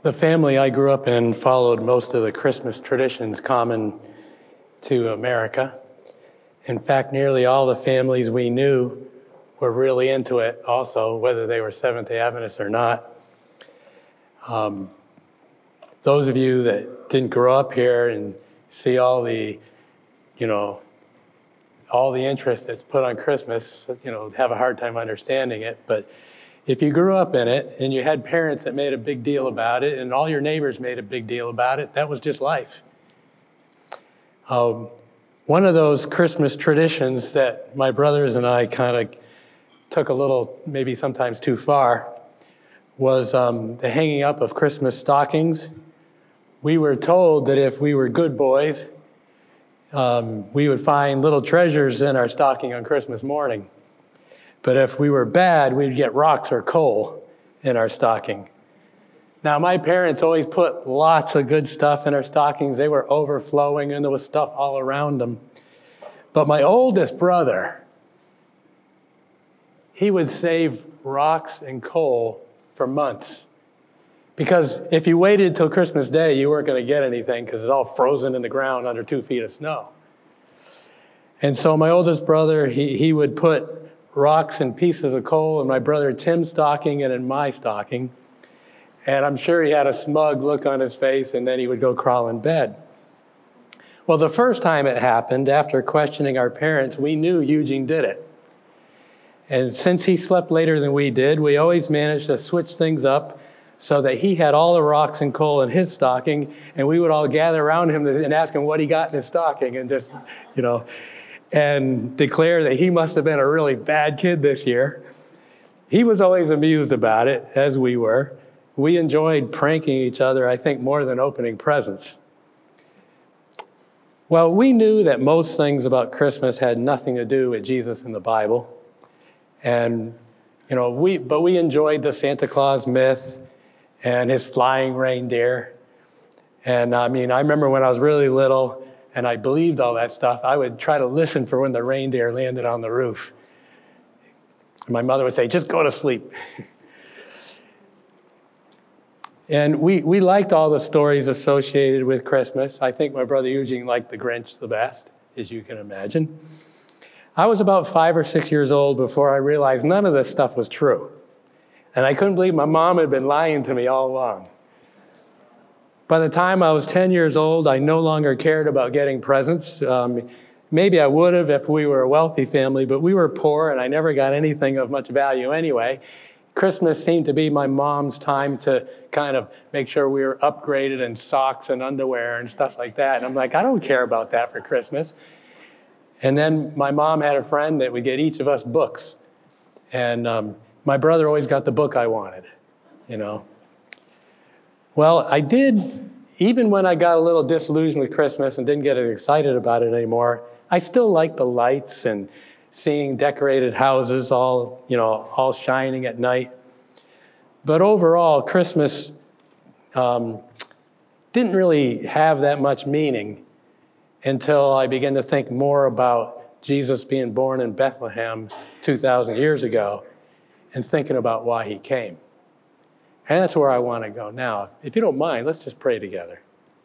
The family I grew up in followed most of the Christmas traditions common to America. In fact, nearly all the families we knew were really into it also, whether they were Seventh-day Adventists or not. Those of you that didn't grow up here and see all the interest that's put on Christmas, have a hard time understanding it. But if you grew up in it and you had parents that made a big deal about it and all your neighbors made a big deal about it, that was just life. One of those Christmas traditions that my brothers and I kind of took a little, maybe sometimes too far, was the hanging up of Christmas stockings. We were told that if we were good boys, we would find little treasures in our stocking on Christmas morning. But if we were bad, we'd get rocks or coal in our stocking. Now, my parents always put lots of good stuff in our stockings. They were overflowing, and there was stuff all around them. But my oldest brother, he would save rocks and coal for months. Because if you waited till Christmas Day, you weren't going to get anything because it's all frozen in the ground under 2 feet of snow. And so my oldest brother, he would put rocks and pieces of coal in my brother Tim's stocking and in my stocking. And I'm sure he had a smug look on his face, and then he would go crawl in bed. Well, the first time it happened, after questioning our parents, we knew Eugene did it. And since he slept later than we did, we always managed to switch things up so that he had all the rocks and coal in his stocking, and we would all gather around him and ask him what he got in his stocking, and just, and declare that he must have been a really bad kid this year. He was always amused about it, as we were. We enjoyed pranking each other, I think, more than opening presents. Well, we knew that most things about Christmas had nothing to do with Jesus in the Bible. And, we enjoyed the Santa Claus myth and his flying reindeer. And I remember when I was really little and I believed all that stuff, I would try to listen for when the reindeer landed on the roof. And my mother would say, just go to sleep. And we liked all the stories associated with Christmas. I think my brother Eugene liked the Grinch the best, as you can imagine. I was about 5 or 6 years old before I realized none of this stuff was true. And I couldn't believe my mom had been lying to me all along. By the time I was 10 years old, I no longer cared about getting presents. Maybe I would have if we were a wealthy family, but we were poor and I never got anything of much value anyway. Christmas seemed to be my mom's time to kind of make sure we were upgraded in socks and underwear and stuff like that. And I'm like, I don't care about that for Christmas. And then my mom had a friend that would get each of us books. And my brother always got the book I wanted, Well, I did, even when I got a little disillusioned with Christmas and didn't get as excited about it anymore, I still liked the lights and seeing decorated houses all shining at night. But overall, Christmas didn't really have that much meaning until I began to think more about Jesus being born in Bethlehem 2,000 years ago and thinking about why he came. And that's where I want to go now. If you don't mind, let's just pray together.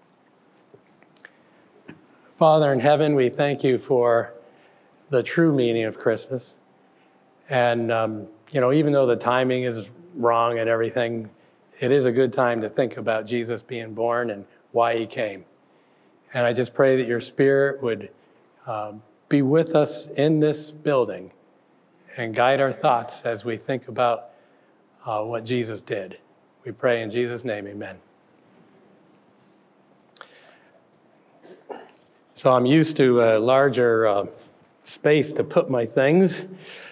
Father in heaven, we thank you for the true meaning of Christmas. And, even though the timing is wrong and everything, it is a good time to think about Jesus being born and why he came. And I just pray that your Spirit would be with us in this building and guide our thoughts as we think about what Jesus did. We pray in Jesus' name, amen. So I'm used to a larger space to put my things.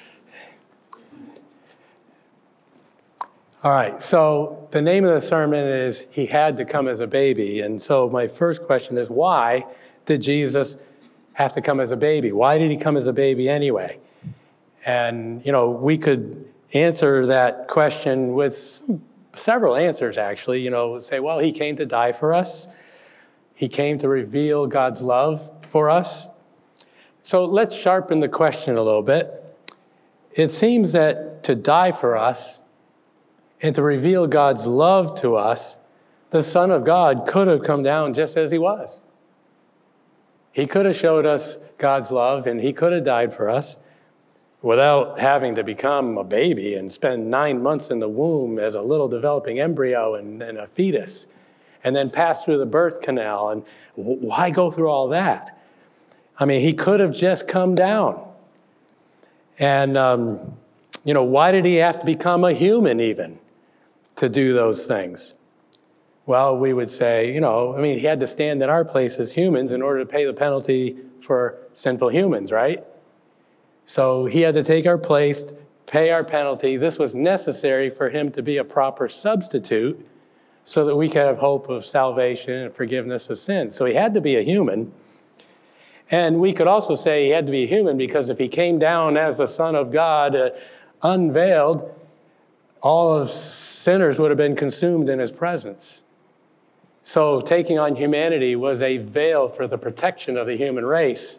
All right, so the name of the sermon is He Had to Come as a Baby. And so my first question is, why did Jesus have to come as a baby? Why did he come as a baby anyway? And, we could answer that question with several answers, actually. Say, well, he came to die for us. He came to reveal God's love for us. So let's sharpen the question a little bit. It seems that to die for us and to reveal God's love to us the Son of God could have come down just as he was. He could have showed us God's love, and he could have died for us without having to become a baby and spend 9 months in the womb as a little developing embryo and a fetus, and then pass through the birth canal. And why go through all that? I mean, he could have just come down. And, why did he have to become a human even to do those things? Well, we would say, he had to stand in our place as humans in order to pay the penalty for sinful humans, right? So he had to take our place, pay our penalty. This was necessary for him to be a proper substitute so that we could have hope of salvation and forgiveness of sins. So he had to be a human. And we could also say he had to be a human because if he came down as the Son of God, unveiled, all of sinners would have been consumed in his presence. So taking on humanity was a veil for the protection of the human race.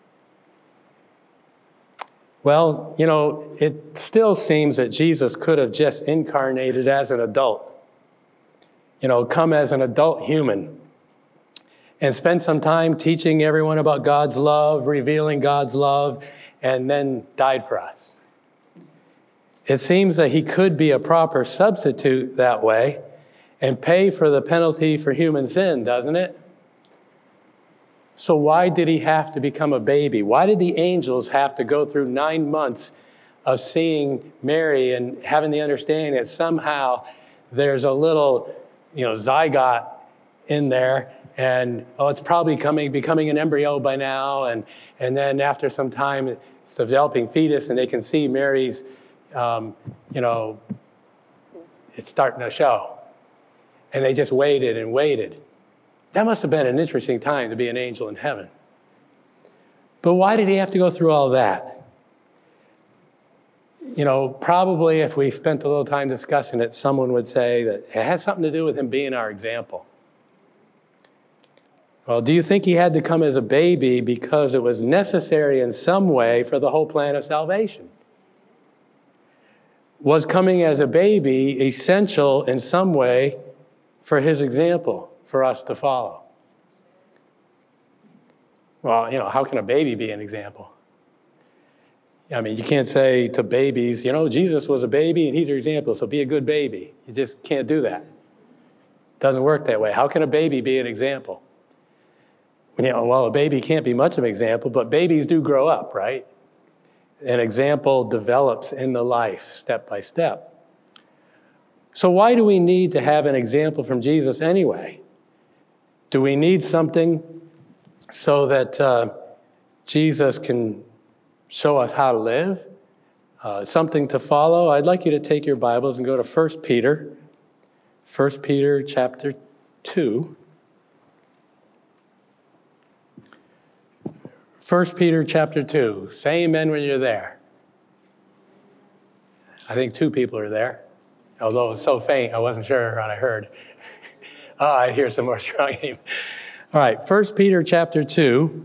Well, it still seems that Jesus could have just incarnated as an adult, come as an adult human and spend some time teaching everyone about God's love, revealing God's love, and then died for us. It seems that he could be a proper substitute that way and pay for the penalty for human sin, doesn't it? So why did he have to become a baby? Why did the angels have to go through 9 months of seeing Mary and having the understanding that somehow there's a little, zygote in there, and it's probably becoming an embryo by now, and then after some time it's a developing fetus, and they can see Mary's, it's starting to show. And they just waited and waited. That must have been an interesting time to be an angel in heaven. But why did he have to go through all that? Probably if we spent a little time discussing it, someone would say that it has something to do with him being our example. Well, do you think he had to come as a baby because it was necessary in some way for the whole plan of salvation? Was coming as a baby essential in some way for his example for us to follow? Well, how can a baby be an example? You can't say to babies, Jesus was a baby and he's your example, so be a good baby. You just can't do that. It doesn't work that way. How can a baby be an example? A baby can't be much of an example, but babies do grow up, right? An example develops in the life step by step. So why do we need to have an example from Jesus anyway? Do we need something so that Jesus can show us how to live? Something to follow? I'd like you to take your Bibles and go to 1 Peter. 1 Peter chapter 2. 1 Peter chapter 2. Say amen when you're there. I think 2 people are there. Although it's so faint, I wasn't sure what I heard. I hear some more strong amen. All right, 1 Peter chapter 2,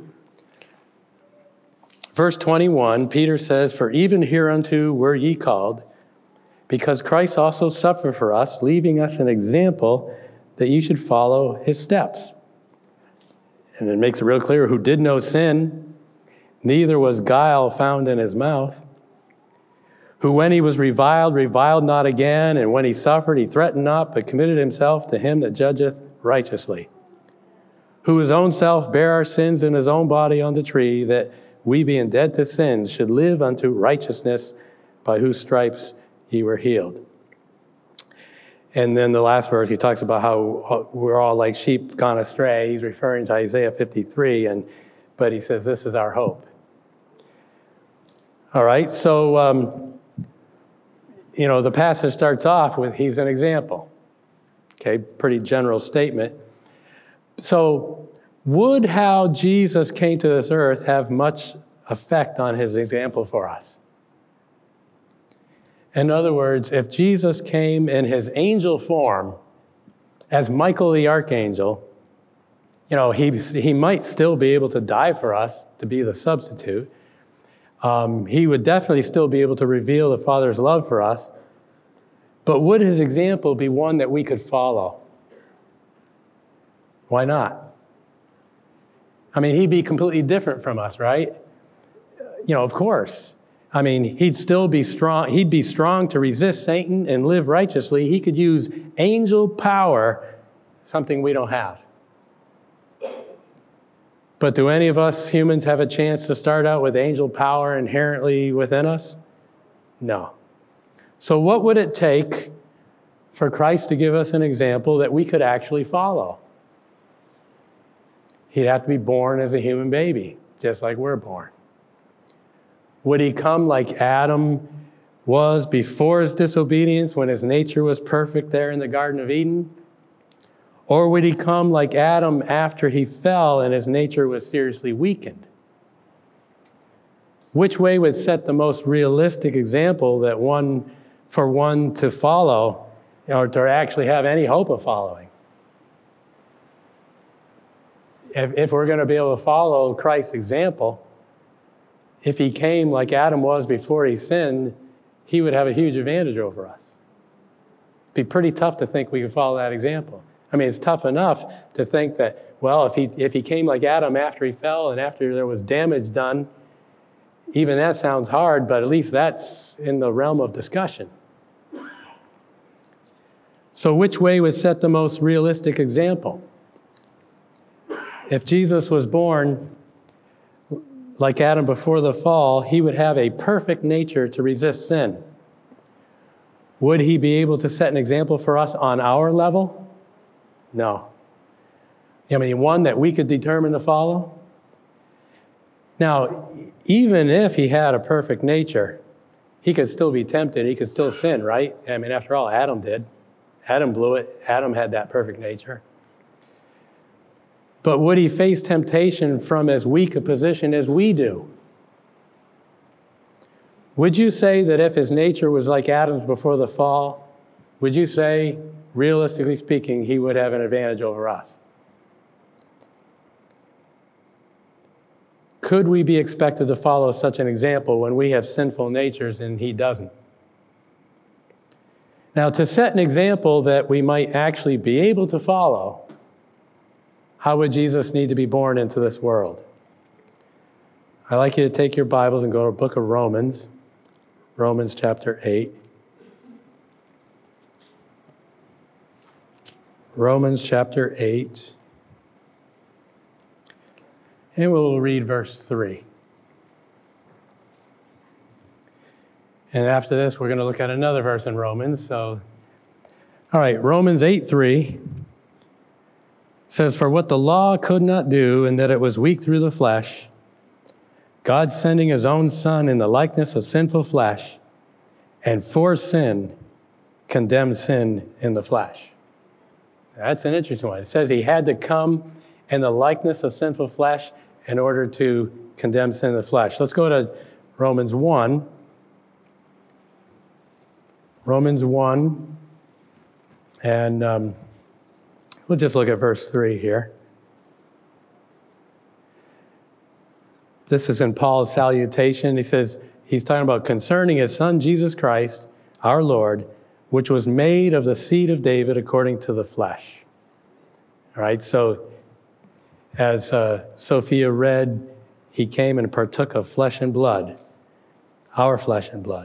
verse 21, Peter says, "For even hereunto were ye called, because Christ also suffered for us, leaving us an example that ye should follow his steps." And it makes it real clear, who did no sin, neither was guile found in his mouth, who when he was reviled, reviled not again, and when he suffered, he threatened not, but committed himself to him that judgeth righteously, who his own self bare our sins in his own body on the tree, that we being dead to sins should live unto righteousness, by whose stripes ye were healed. And then the last verse, he talks about how we're all like sheep gone astray. He's referring to Isaiah 53, but he says this is our hope. All right, so the passage starts off with he's an example. Okay, pretty general statement. So would how Jesus came to this earth have much effect on his example for us? In other words, if Jesus came in his angel form as Michael the archangel, he might still be able to die for us to be the substitute. He would definitely still be able to reveal the Father's love for us. But would his example be one that we could follow? Why not? I mean, he'd be completely different from us, right? Of course. I mean, he'd still be strong. He'd be strong to resist Satan and live righteously. He could use angel power, something we don't have. But do any of us humans have a chance to start out with angel power inherently within us? No. So what would it take for Christ to give us an example that we could actually follow? He'd have to be born as a human baby, just like we're born. Would he come like Adam was before his disobedience, when his nature was perfect there in the Garden of Eden? Or would he come like Adam after he fell and his nature was seriously weakened? Which way would set the most realistic example that one to follow, or to actually have any hope of following? If we're going to be able to follow Christ's example, if he came like Adam was before he sinned, he would have a huge advantage over us. It'd be pretty tough to think we could follow that example. I mean, it's tough enough to think that, well, if he came like Adam after he fell and after there was damage done, even that sounds hard, but at least that's in the realm of discussion. So which way would set the most realistic example? If Jesus was born like Adam before the fall, he would have a perfect nature to resist sin. Would he be able to set an example for us on our level? No. I mean, one that we could determine to follow? Now, even if he had a perfect nature, he could still be tempted. He could still sin, right? I mean, after all, Adam did. Adam blew it. Adam had that perfect nature. But would he face temptation from as weak a position as we do? Would you say that if his nature was like Adam's before the fall, would you say, realistically speaking, he would have an advantage over us? Could we be expected to follow such an example when we have sinful natures and he doesn't? Now, to set an example that we might actually be able to follow, how would Jesus need to be born into this world? I'd like you to take your Bibles and go to the book of Romans, Romans chapter 8. Romans chapter 8. And we'll read verse 3. And after this, we're going to look at another verse in Romans. All right, Romans 8:3 says, "For what the law could not do, in that it was weak through the flesh, God sending his own Son in the likeness of sinful flesh, and for sin, condemned sin in the flesh." That's an interesting one. It says he had to come in the likeness of sinful flesh in order to condemn sin in the flesh. Let's go to Romans 1. Romans 1, and we'll just look at verse 3 here. This is in Paul's salutation. He says, he's talking about concerning his Son, Jesus Christ, our Lord, which was made of the seed of David according to the flesh. All right, so as Sophia read, he came and partook of flesh and blood, our flesh and blood.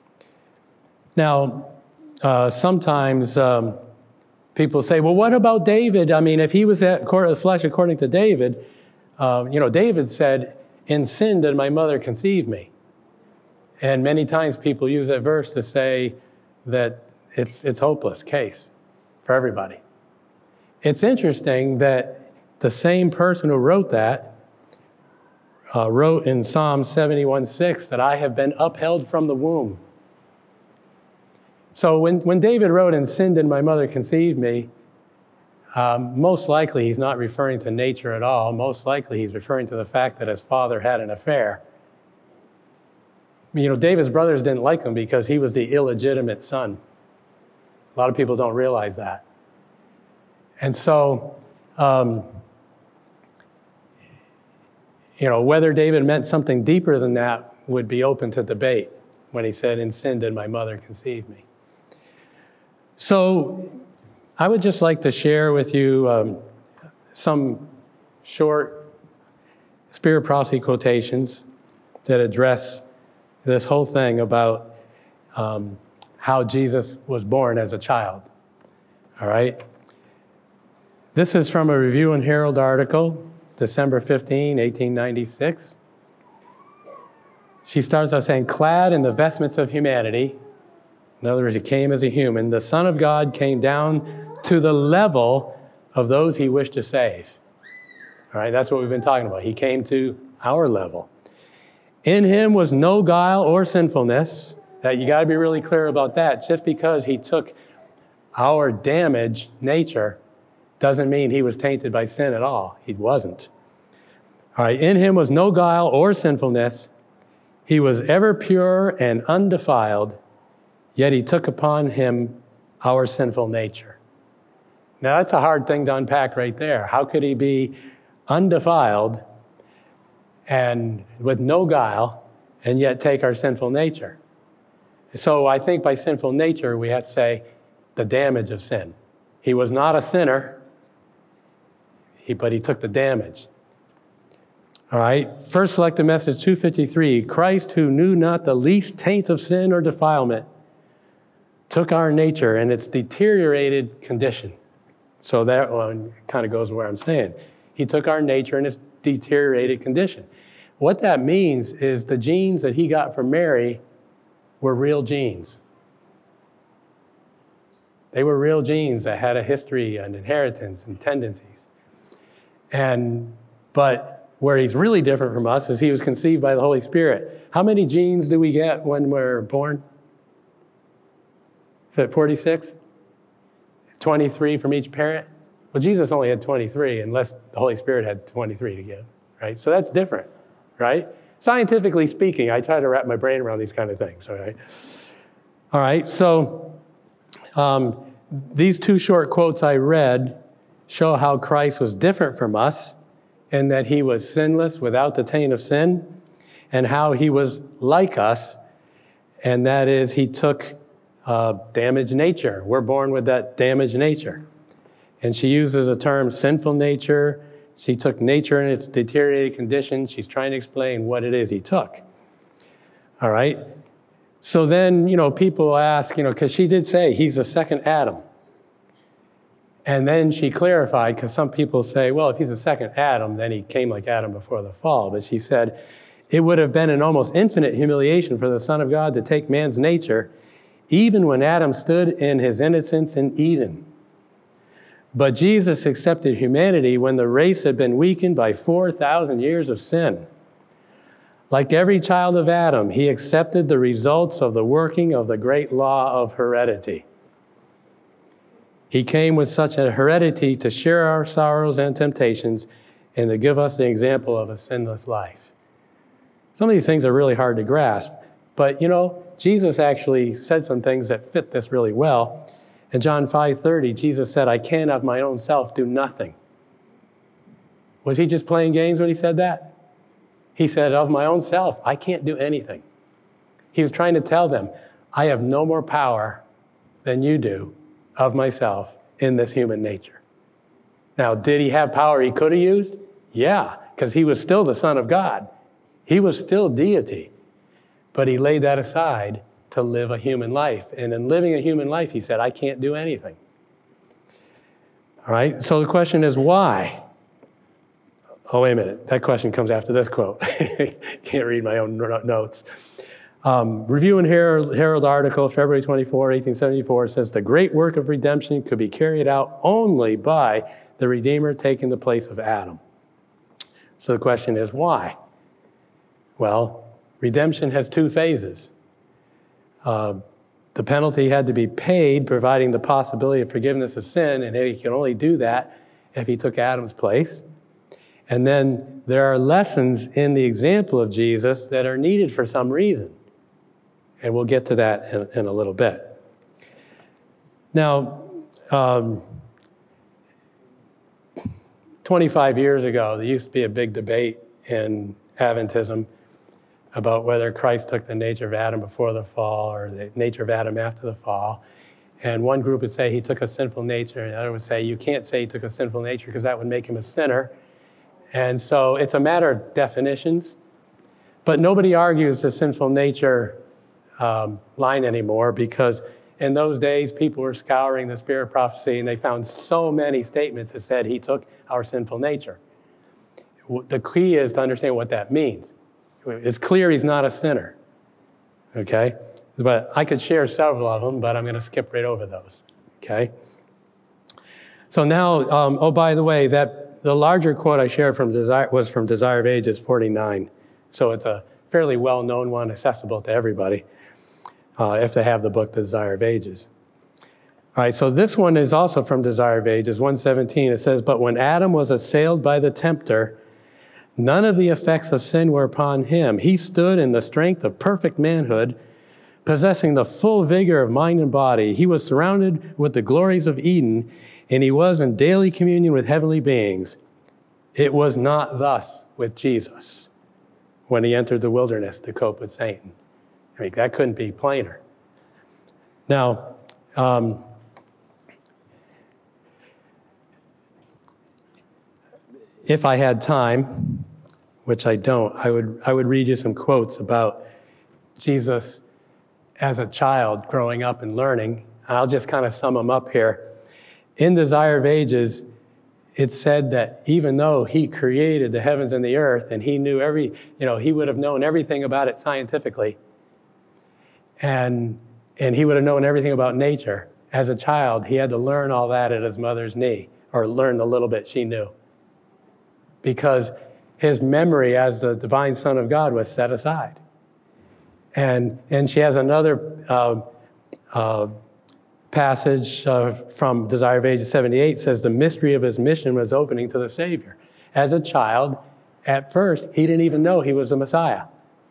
Now, sometimes people say, well, what about David? I mean, if he was at the flesh according to David, David said, "In sin did my mother conceive me." And many times people use that verse to say that it's hopeless case for everybody. It's interesting that the same person who wrote that wrote in Psalm 71:6 that I have been upheld from the womb. So when David wrote, "In sin did my mother conceive me," most likely he's not referring to nature at all. Most likely he's referring to the fact that his father had an affair. David's brothers didn't like him because he was the illegitimate son. A lot of people don't realize that. And so, whether David meant something deeper than that would be open to debate when he said, "In sin did my mother conceive me." So I would just like to share with you some short Spirit Prophecy quotations that address this whole thing about how Jesus was born as a child. All right? This is from a Review and Herald article, December 15, 1896. She starts out saying, clad in the vestments of humanity, in other words, he came as a human, the Son of God came down to the level of those he wished to save. All right, that's what we've been talking about. He came to our level. In him was no guile or sinfulness. That you got to be really clear about that. Just because he took our damaged nature doesn't mean he was tainted by sin at all. He wasn't. All right, in him was no guile or sinfulness. He was ever pure and undefiled, yet he took upon him our sinful nature. Now that's a hard thing to unpack right there. How could he be undefiled and with no guile and yet take our sinful nature? So I think by sinful nature, we have to say the damage of sin. He was not a sinner, but he took the damage. All right, first selected message 253, Christ who knew not the least taint of sin or defilement took our nature in its deteriorated condition. So that one kind of goes where I'm saying. He took our nature in its deteriorated condition. What that means is the genes that he got from Mary were real genes. They were real genes that had a history and inheritance and tendencies. But where he's really different from us is he was conceived by the Holy Spirit. How many genes do we get when we're born? Is it 46? 23 from each parent? Well, Jesus only had 23 unless the Holy Spirit had 23 to give, right? So that's different, right? Scientifically speaking, I try to wrap my brain around these kind of things, all right? All right, so these two short quotes I read show how Christ was different from us in that he was sinless without the taint of sin, and how he was like us, and that is he took damaged nature. We're born with that damaged nature. And she uses the term sinful nature. She took nature in its deteriorated condition. She's trying to explain what it is he took. All right? So then, people ask, because she did say he's the second Adam. And then she clarified, because some people say, well, if he's the second Adam, then he came like Adam before the fall. But she said, it would have been an almost infinite humiliation for the Son of God to take man's nature, even when Adam stood in his innocence in Eden. But Jesus accepted humanity when the race had been weakened by 4,000 years of sin. Like every child of Adam, he accepted the results of the working of the great law of heredity. He came with such a heredity to share our sorrows and temptations and to give us the example of a sinless life. Some of these things are really hard to grasp, but Jesus actually said some things that fit this really well. In John 5:30, Jesus said, I can of my own self do nothing. Was he just playing games when he said that? He said, of my own self, I can't do anything. He was trying to tell them, I have no more power than you do of myself in this human nature. Now, did he have power he could have used? Yeah, because he was still the Son of God. He was still deity. But he laid that aside to live a human life. And in living a human life, he said, I can't do anything. All right, so the question is why? Oh, wait a minute. That question comes after this quote. Can't read my own notes. Review and Herald article, February 24, 1874, says the great work of redemption could be carried out only by the Redeemer taking the place of Adam. So the question is why? Well, redemption has two phases. The penalty had to be paid, providing the possibility of forgiveness of sin, and he can only do that if he took Adam's place. And then there are lessons in the example of Jesus that are needed for some reason. And we'll get to that in a little bit. Now, 25 years ago, there used to be a big debate in Adventism about whether Christ took the nature of Adam before the fall or the nature of Adam after the fall. And one group would say he took a sinful nature, and the other would say you can't say he took a sinful nature because that would make him a sinner. And so it's a matter of definitions. But nobody argues the sinful nature line anymore, because in those days, people were scouring the spirit of prophecy, and they found so many statements that said he took our sinful nature. The key is to understand what that means. It's clear he's not a sinner, okay? But I could share several of them, but I'm going to skip right over those, okay? So now, oh, by the way, that the larger quote I shared was from Desire of Ages 49. So it's a fairly well-known one, accessible to everybody, if they have the book, The Desire of Ages. All right, so this one is also from Desire of Ages, 117. It says, but when Adam was assailed by the tempter, none of the effects of sin were upon him. He stood in the strength of perfect manhood, possessing the full vigor of mind and body. He was surrounded with the glories of Eden, and he was in daily communion with heavenly beings. It was not thus with Jesus when he entered the wilderness to cope with Satan. I mean, that couldn't be plainer. Now, if I had time, which I don't, I would read you some quotes about Jesus as a child growing up and learning. And I'll just kind of sum them up here. In Desire of Ages, it said that even though he created the heavens and the earth, and he knew he would have known everything about it scientifically, and he would have known everything about nature. As a child, he had to learn all that at his mother's knee, or learn the little bit she knew, because his memory as the divine Son of God was set aside. And she has another passage from Desire of Ages 78, says the mystery of his mission was opening to the Savior. As a child, at first, he didn't even know he was the Messiah.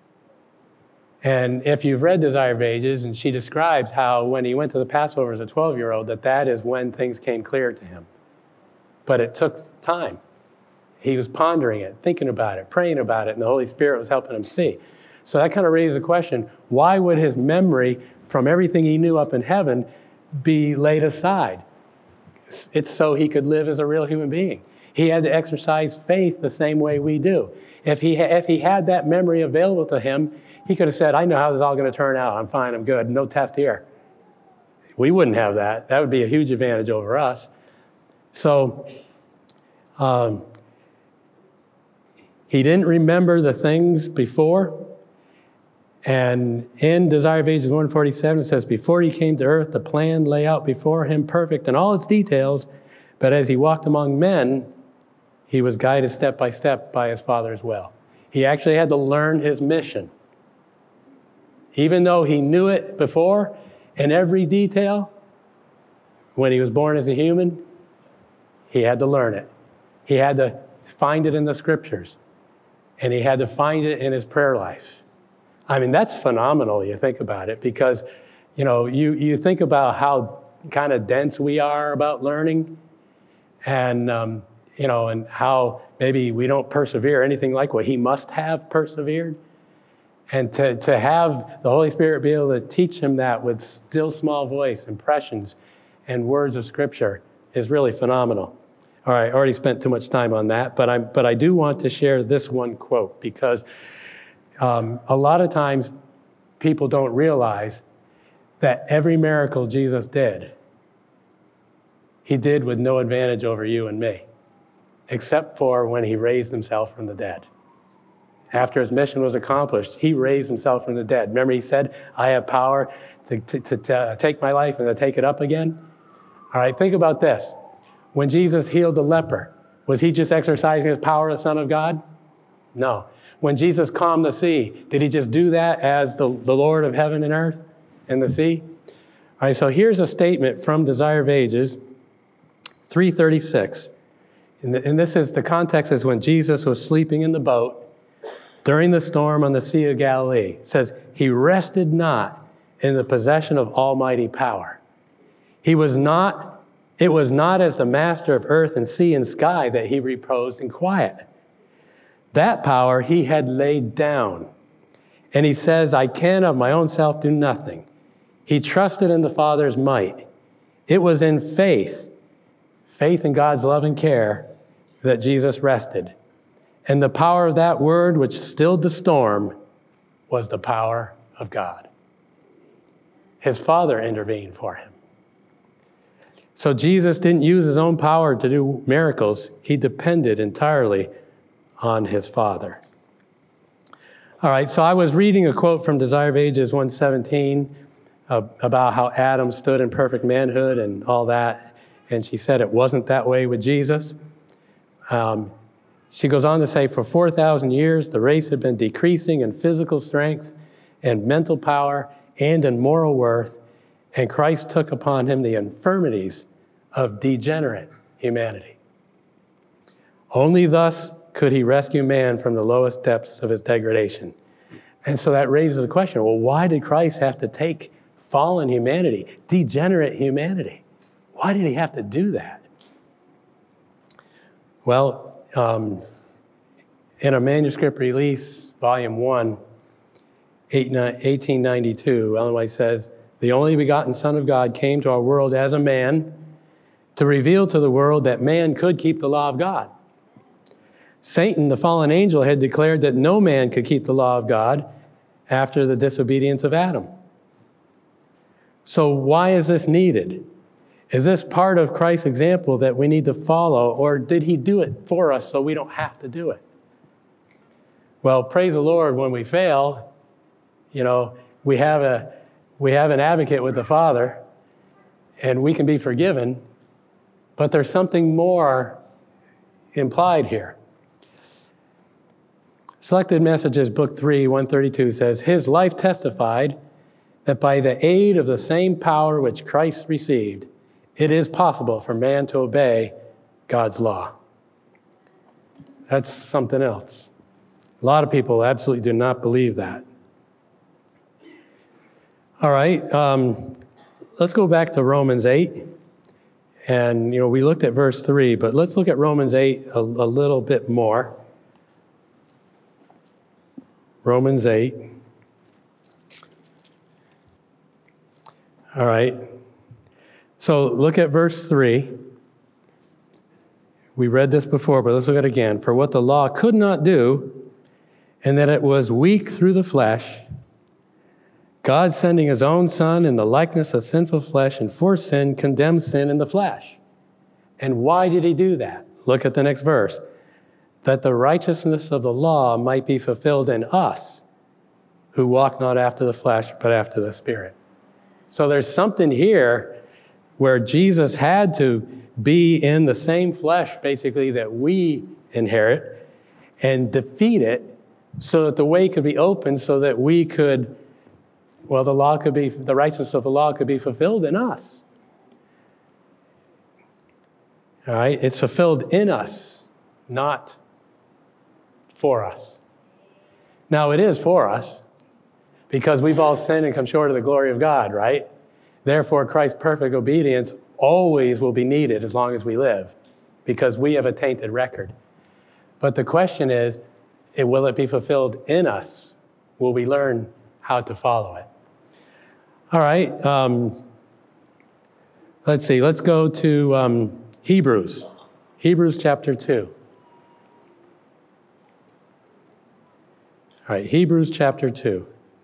And if you've read Desire of Ages, and she describes how when he went to the Passover as a 12-year-old, that is when things came clear to him. But it took time. He was pondering it, thinking about it, praying about it, and the Holy Spirit was helping him see. So that kind of raises the question, why would his memory from everything he knew up in heaven be laid aside? It's so he could live as a real human being. He had to exercise faith the same way we do. If he had that memory available to him, he could have said, I know how this is all going to turn out. I'm fine, I'm good, no test here. We wouldn't have that. That would be a huge advantage over us. So he didn't remember the things before. And in Desire of Ages 147, it says, before he came to earth, the plan lay out before him perfect in all its details, but as he walked among men, he was guided step by step by his Father's will. He actually had to learn his mission. Even though he knew it before in every detail, when he was born as a human, he had to learn it. He had to find it in the scriptures, and he had to find it in his prayer life. I mean, that's phenomenal, you think about it, because, you think about how kind of dense we are about learning, and, and how maybe we don't persevere anything like what he must have persevered. And to have the Holy Spirit be able to teach him that with still small voice, impressions, and words of Scripture is really phenomenal. All right, I already spent too much time on that, but I do want to share this one quote, because a lot of times people don't realize that every miracle Jesus did, he did with no advantage over you and me, except for when he raised himself from the dead. After his mission was accomplished, he raised himself from the dead. Remember, he said, I have power to take my life and to take it up again. All right, think about this. When Jesus healed the leper, was he just exercising his power as the Son of God? No. When Jesus calmed the sea, did he just do that as the Lord of heaven and earth and the sea? All right, so here's a statement from Desire of Ages, 336. And this is, the context is when Jesus was sleeping in the boat during the storm on the Sea of Galilee. It says, he rested not in the possession of almighty power. It was not as the master of earth and sea and sky that he reposed in quiet. That power he had laid down. And he says, I can of my own self do nothing. He trusted in the Father's might. It was in faith in God's love and care, that Jesus rested. And the power of that word, which stilled the storm, was the power of God. His Father intervened for him. So Jesus didn't use his own power to do miracles. He depended entirely on his Father. All right, so I was reading a quote from Desire of Ages 117 about how Adam stood in perfect manhood and all that. And she said it wasn't that way with Jesus. She goes on to say, for 4,000 years, the race had been decreasing in physical strength and mental power and in moral worth, and Christ took upon him the infirmities of degenerate humanity. Only thus could he rescue man from the lowest depths of his degradation. And so that raises the question, well, why did Christ have to take fallen humanity, degenerate humanity? Why did he have to do that? Well, in a manuscript release, Volume 1, 1892, Ellen White says, the only begotten Son of God came to our world as a man to reveal to the world that man could keep the law of God. Satan, the fallen angel, had declared that no man could keep the law of God after the disobedience of Adam. So why is this needed? Is this part of Christ's example that we need to follow, or did he do it for us so we don't have to do it? Well, praise the Lord, when we fail, we have an advocate with the Father, and we can be forgiven, but there's something more implied here. Selected Messages, Book 3, 132 says, his life testified that by the aid of the same power which Christ received, it is possible for man to obey God's law. That's something else. A lot of people absolutely do not believe that. All right, let's go back to Romans 8. And, we looked at verse 3, but let's look at Romans 8 a little bit more. Romans 8. All right. So look at verse 3. We read this before, but let's look at it again. For what the law could not do, and that it was weak through the flesh, God sending his own Son in the likeness of sinful flesh and for sin, condemned sin in the flesh. And why did he do that? Look at the next verse. That the righteousness of the law might be fulfilled in us, who walk not after the flesh, but after the Spirit. So there's something here where Jesus had to be in the same flesh, basically, that we inherit, and defeat it so that the way could be opened so that we could, the righteousness of the law could be fulfilled in us. All right? It's fulfilled in us, not for us. Now, it is for us, because we've all sinned and come short of the glory of God, right? Therefore, Christ's perfect obedience always will be needed as long as we live, because we have a tainted record. But the question is, will it be fulfilled in us? Will we learn how to follow it? All right. Let's see. Let's go to Hebrews. Hebrews chapter 2. All right. Hebrews chapter 2.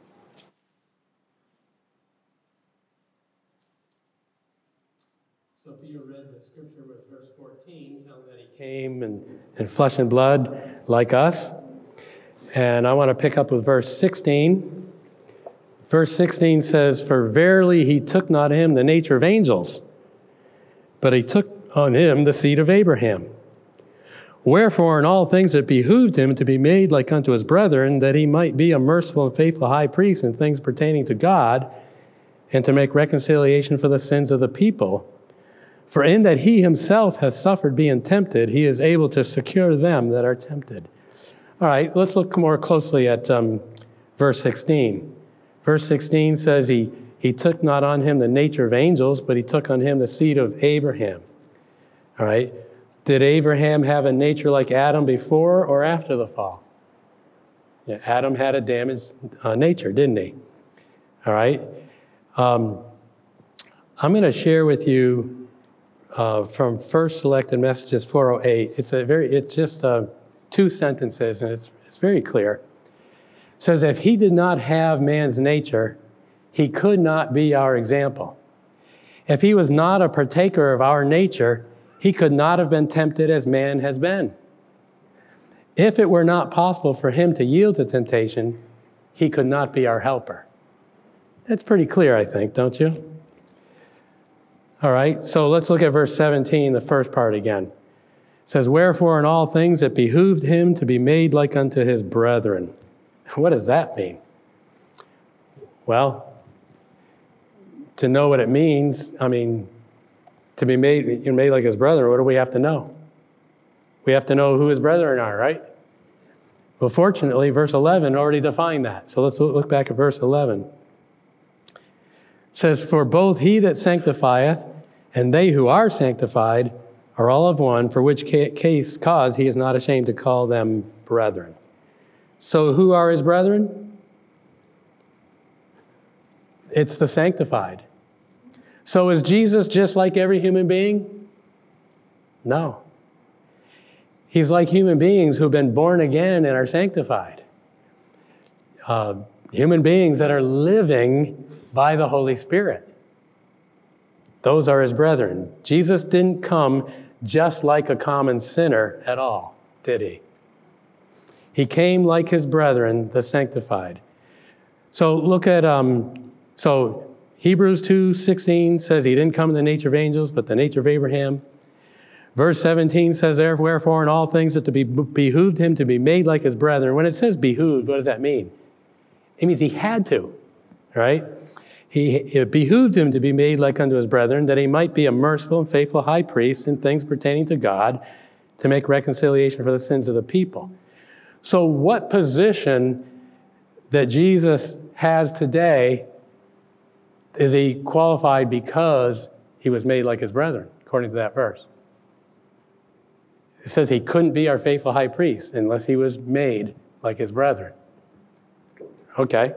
Sophia read the scripture with verse 14, telling that he came in flesh and blood like us. And I want to pick up with verse 16. Verse 16 says, for verily he took not him the nature of angels, but he took on him the seed of Abraham. Wherefore in all things it behooved him to be made like unto his brethren, that he might be a merciful and faithful high priest in things pertaining to God, and to make reconciliation for the sins of the people. For in that he himself has suffered being tempted, he is able to secure them that are tempted. All right, let's look more closely at verse 16. Verse 16 says he took not on him the nature of angels, but he took on him the seed of Abraham. All right, did Abraham have a nature like Adam before or after the fall? Yeah, Adam had a damaged nature, didn't he? All right. I'm going to share with you from First Selected Messages 408. It's just 2 sentences, and it's very clear. It says, if he did not have man's nature, he could not be our example. If he was not a partaker of our nature, he could not have been tempted as man has been. If it were not possible for him to yield to temptation, he could not be our helper. That's pretty clear, I think, don't you? All right, so let's look at verse 17, the first part again. It says, wherefore in all things it behooved him to be made like unto his brethren. What does that mean? Well, to know what it means, to be made like his brethren, what do we have to know? We have to know who his brethren are, right? Well, fortunately, verse 11 already defined that. So let's look back at verse 11. It says, for both he that sanctifieth and they who are sanctified are all of one, for which cause he is not ashamed to call them brethren. So who are his brethren? It's the sanctified. So is Jesus just like every human being? No. He's like human beings who've been born again and are sanctified. Human beings that are living by the Holy Spirit. Those are his brethren. Jesus didn't come just like a common sinner at all, did he? He came like his brethren, the sanctified. So look at, Hebrews 2:16 says he didn't come in the nature of angels, but the nature of Abraham. Verse 17 says, wherefore in all things that behooved him to be made like his brethren. When it says behooved, what does that mean? It means he had to, right? It behooved him to be made like unto his brethren, that he might be a merciful and faithful high priest in things pertaining to God, to make reconciliation for the sins of the people. So what position that Jesus has today is he qualified because he was made like his brethren, according to that verse? It says he couldn't be our faithful high priest unless he was made like his brethren. Okay.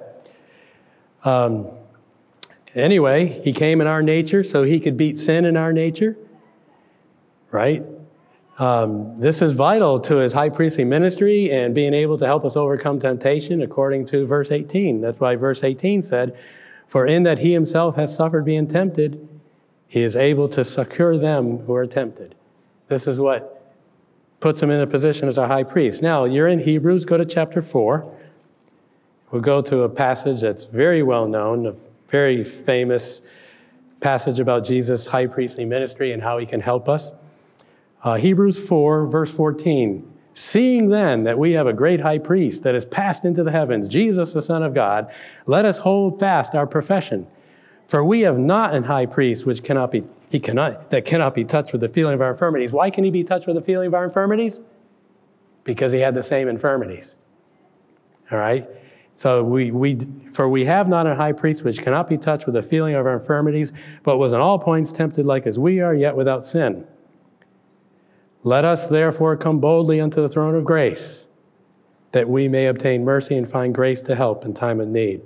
Anyway, he came in our nature so he could beat sin in our nature, right? This is vital to his high priestly ministry and being able to help us overcome temptation according to verse 18. That's why verse 18 said, for in that he himself has suffered being tempted, he is able to succor them who are tempted. This is what puts him in a position as our high priest. Now, you're in Hebrews, go to chapter 4. We'll go to a passage that's very well known, a very famous passage about Jesus' high priestly ministry and how he can help us. Hebrews 4, verse 14. Seeing then that we have a great high priest that is passed into the heavens, Jesus, the Son of God, let us hold fast our profession. For we have not an high priest that cannot be touched with the feeling of our infirmities. Why can he be touched with the feeling of our infirmities? Because he had the same infirmities. All right? So for we have not a high priest which cannot be touched with the feeling of our infirmities, but was in all points tempted like as we are, yet without sin. Let us therefore come boldly unto the throne of grace, that we may obtain mercy and find grace to help in time of need.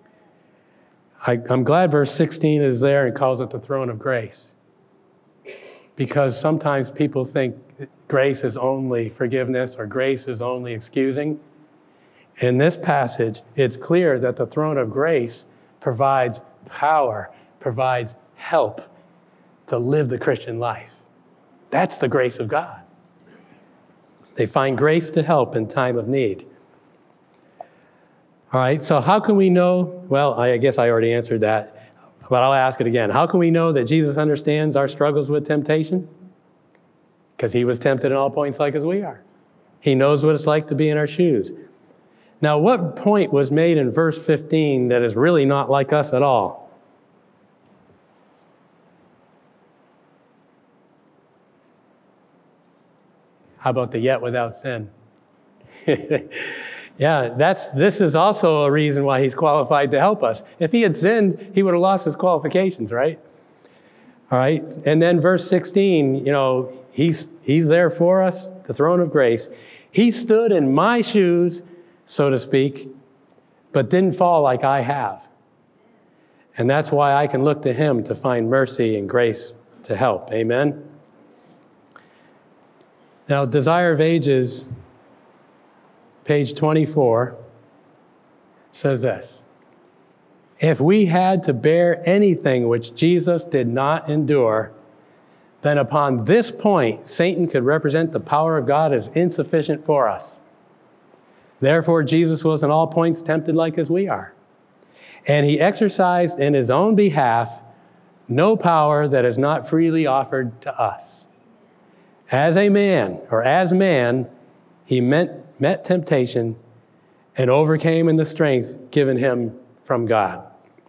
I'm glad verse 16 is there and calls it the throne of grace. Because sometimes people think grace is only forgiveness or grace is only excusing. In this passage, it's clear that the throne of grace provides power, provides help to live the Christian life. That's the grace of God. They find grace to help in time of need. All right, so how can we know? Well, I guess I already answered that, but I'll ask it again. How can we know that Jesus understands our struggles with temptation? Because he was tempted in all points like as we are. He knows what it's like to be in our shoes. Now, what point was made in verse 15 that is really not like us at all? How about the yet without sin? Yeah, this is also a reason why he's qualified to help us. If he had sinned, he would have lost his qualifications, right? All right, and then verse 16, he's there for us, the throne of grace. He stood in my shoes, so to speak, but didn't fall like I have. And that's why I can look to him to find mercy and grace to help. Amen? Now, Desire of Ages, page 24, says this. If we had to bear anything which Jesus did not endure, then upon this point, Satan could represent the power of God as insufficient for us. Therefore, Jesus was in all points tempted like as we are. And he exercised in his own behalf no power that is not freely offered to us. As a man, or as man, he met temptation and overcame in the strength given him from God.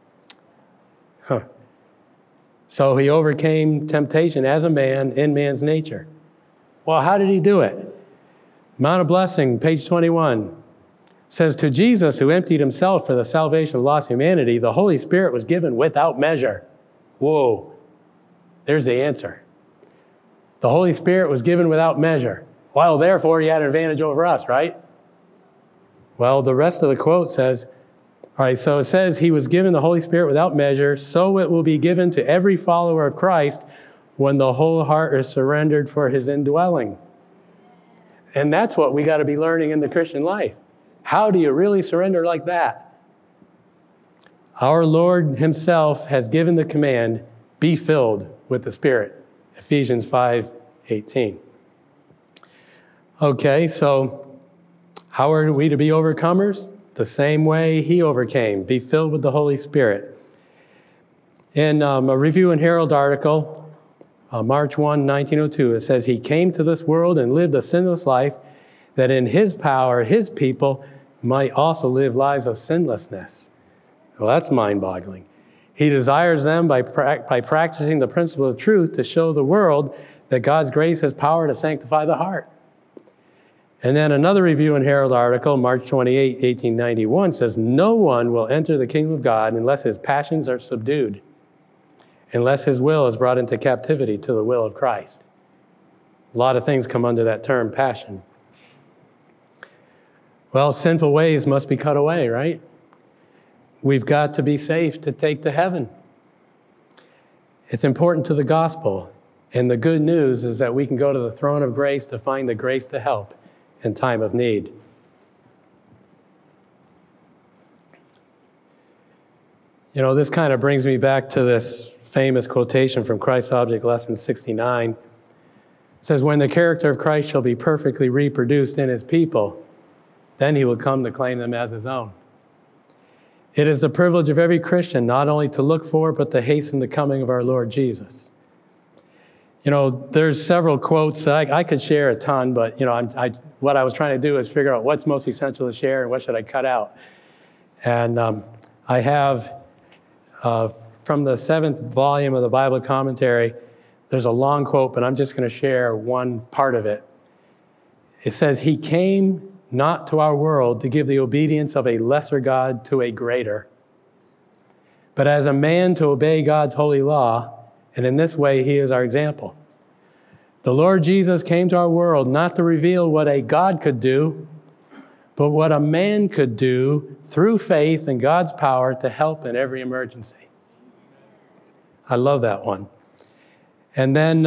So he overcame temptation as a man in man's nature. Well, how did he do it? Mount of Blessing, page 21, says, to Jesus, who emptied himself for the salvation of lost humanity, the Holy Spirit was given without measure. Whoa, there's the answer. The Holy Spirit was given without measure. Well, therefore, he had an advantage over us, right? Well, the rest of the quote says, all right, so it says he was given the Holy Spirit without measure, so it will be given to every follower of Christ when the whole heart is surrendered for his indwelling. And that's what we got to be learning in the Christian life. How do you really surrender like that? Our Lord himself has given the command, be filled with the Spirit. Ephesians 5:18. Okay, so how are we to be overcomers? The same way he overcame, be filled with the Holy Spirit. In a Review and Herald article, March 1, 1902, it says, he came to this world and lived a sinless life, that in his power, his people might also live lives of sinlessness. Well, that's mind-boggling. He desires them by practicing the principle of truth to show the world that God's grace has power to sanctify the heart. And then another Review and Herald article, March 28, 1891, says, no one will enter the kingdom of God unless his passions are subdued, unless his will is brought into captivity to the will of Christ. A lot of things come under that term, passion. Well, sinful ways must be cut away, right? We've got to be safe to take to heaven. It's important to the gospel. And the good news is that we can go to the throne of grace to find the grace to help in time of need. You know, this kind of brings me back to this famous quotation from Christ's Object Lesson 69. It says, when the character of Christ shall be perfectly reproduced in his people, then he will come to claim them as his own. It is the privilege of every Christian not only to look for, but to hasten the coming of our Lord Jesus. You know, there's several quotes that I could share a ton, but, you know, what I was trying to do is figure out what's most essential to share and what should I cut out. And I have, from the 7th volume of the Bible Commentary, there's a long quote, but I'm just going to share one part of it. It says, he came not to our world to give the obedience of a lesser God to a greater, but as a man to obey God's holy law, and in this way he is our example. The Lord Jesus came to our world not to reveal what a God could do, but what a man could do through faith in God's power to help in every emergency. I love that one. And then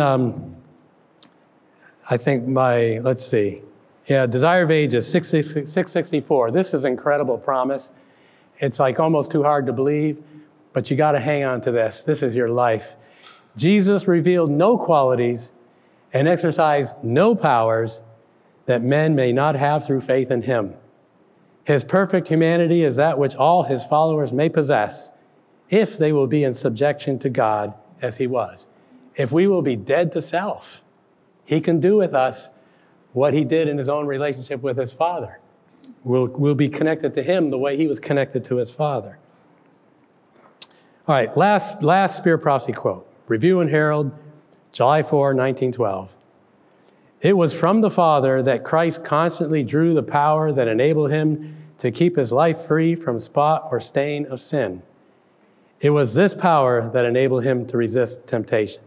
I think Desire of Ages, 664. This is an incredible promise. It's like almost too hard to believe, but you got to hang on to this. This is your life. Jesus revealed no qualities and exercised no powers that men may not have through faith in him. His perfect humanity is that which all his followers may possess if they will be in subjection to God as he was. If we will be dead to self, he can do with us what he did in his own relationship with his Father. We'll be connected to him the way he was connected to his Father. All right, last Spirit Prophecy quote. Review and Herald, July 4, 1912. It was from the Father that Christ constantly drew the power that enabled him to keep his life free from spot or stain of sin. It was this power that enabled him to resist temptation.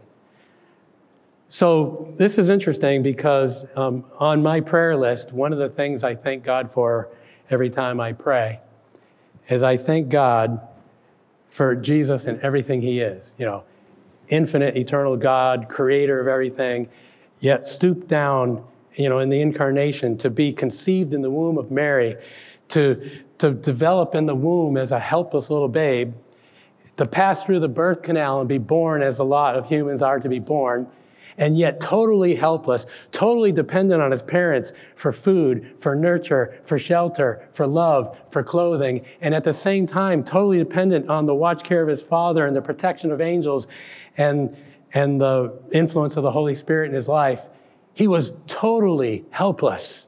So this is interesting because on my prayer list, one of the things I thank God for every time I pray is I thank God for Jesus and everything he is. Infinite, eternal God, creator of everything, yet stooped down, in the incarnation to be conceived in the womb of Mary, to develop in the womb as a helpless little babe, to pass through the birth canal and be born as a lot of humans are to be born, and yet totally helpless, totally dependent on his parents for food, for nurture, for shelter, for love, for clothing, and at the same time, totally dependent on the watch care of his father and the protection of angels and the influence of the Holy Spirit in his life. He was totally helpless.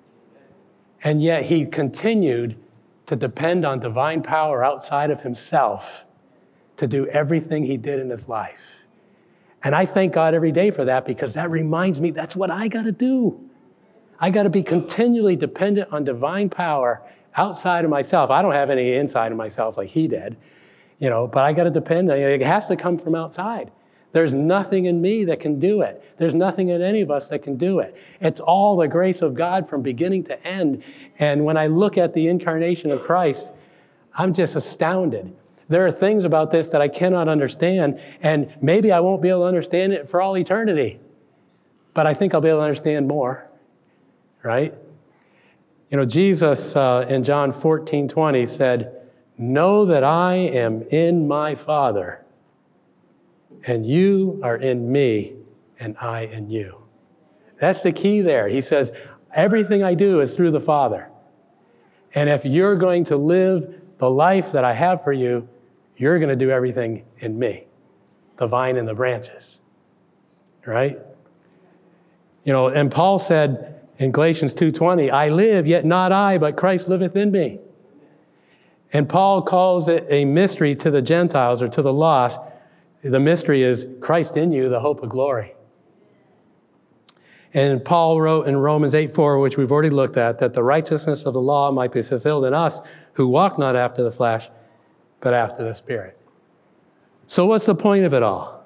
And yet he continued to depend on divine power outside of himself to do everything he did in his life. And I thank God every day for that, because that reminds me that's what I got to do. I got to be continually dependent on divine power outside of myself. I don't have any inside of myself like he did, but I got to depend. It has to come from outside. There's nothing in me that can do it. There's nothing in any of us that can do it. It's all the grace of God from beginning to end. And when I look at the incarnation of Christ, I'm just astounded. There are things about this that I cannot understand, and maybe I won't be able to understand it for all eternity. But I think I'll be able to understand more, right? Jesus in John 14:20 said, "Know that I am in my Father, and you are in me, and I in you." That's the key there. He says, everything I do is through the Father. And if you're going to live the life that I have for you, you're going to do everything in me, the vine and the branches, right? And Paul said in Galatians 2:20, "I live, yet not I, but Christ liveth in me." And Paul calls it a mystery to the Gentiles or to the lost. The mystery is Christ in you, the hope of glory. And Paul wrote in Romans 8:4, which we've already looked at, that the righteousness of the law might be fulfilled in us who walk not after the flesh, but after the Spirit. So what's the point of it all?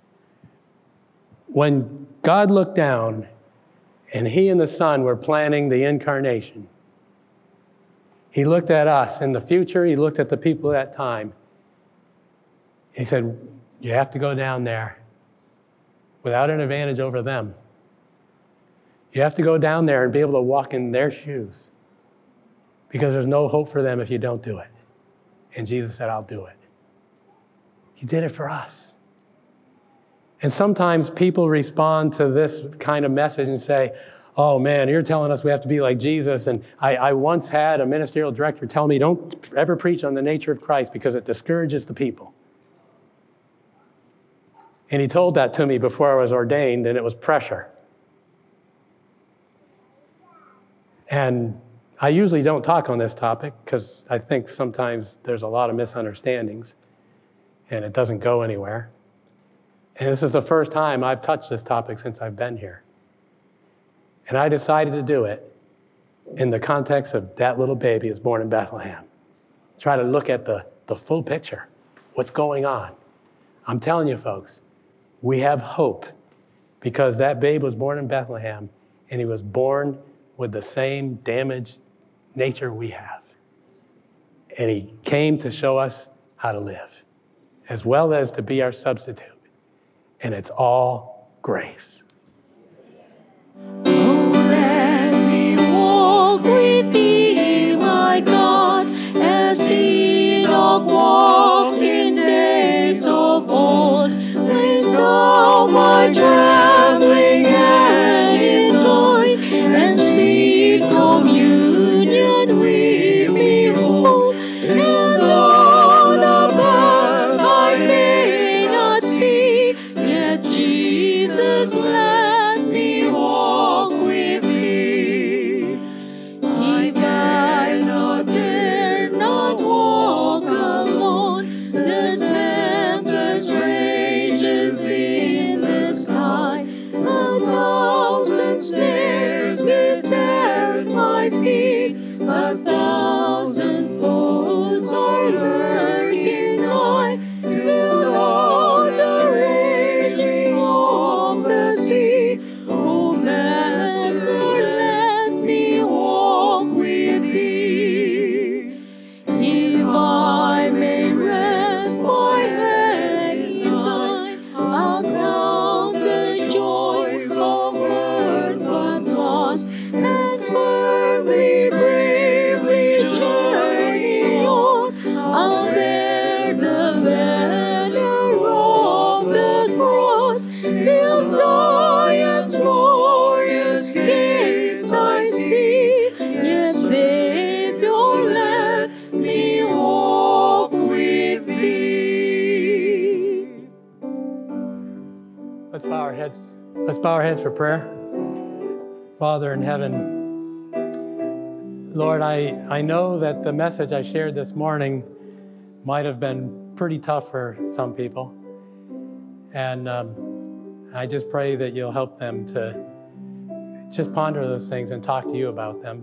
When God looked down and he and the Son were planning the incarnation, he looked at us in the future, he looked at the people at that time. He said, you have to go down there without an advantage over them. You have to go down there and be able to walk in their shoes, because there's no hope for them if you don't do it. And Jesus said, I'll do it. He did it for us. And sometimes people respond to this kind of message and say, oh man, you're telling us we have to be like Jesus. And I once had a ministerial director tell me, don't ever preach on the nature of Christ because it discourages the people. And he told that to me before I was ordained, and it was pressure. And I usually don't talk on this topic because I think sometimes there's a lot of misunderstandings and it doesn't go anywhere. And this is the first time I've touched this topic since I've been here. And I decided to do it in the context of that little baby is born in Bethlehem. Try to look at the full picture. What's going on? I'm telling you, folks, we have hope because that babe was born in Bethlehem and he was born with the same damaged nature we have. And he came to show us how to live, as well as to be our substitute. And it's all grace. Oh, let me walk with thee, my God, as Enoch walked in days of old. Place thou my trembling hand in thine, and sweet communion with me hold, till on the path I may not see, yet Jesus let me walk with thee. If I not dare not walk alone, the tempest rages in the sky, 1,000 snares beset my heads. Let's bow our heads for prayer. Father in heaven, Lord, I know that the message I shared this morning might have been pretty tough for some people. And I just pray that you'll help them to just ponder those things and talk to you about them.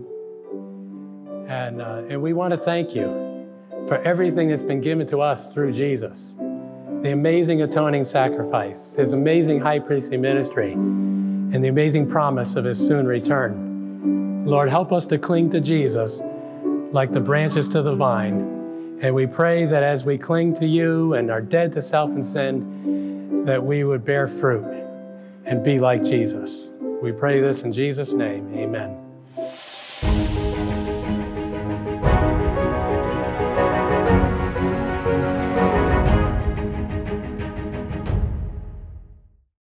And we want to thank you for everything that's been given to us through Jesus. The amazing atoning sacrifice, his amazing high priestly ministry, and the amazing promise of his soon return. Lord, help us to cling to Jesus like the branches to the vine. And we pray that as we cling to you and are dead to self and sin, that we would bear fruit and be like Jesus. We pray this in Jesus' name, amen.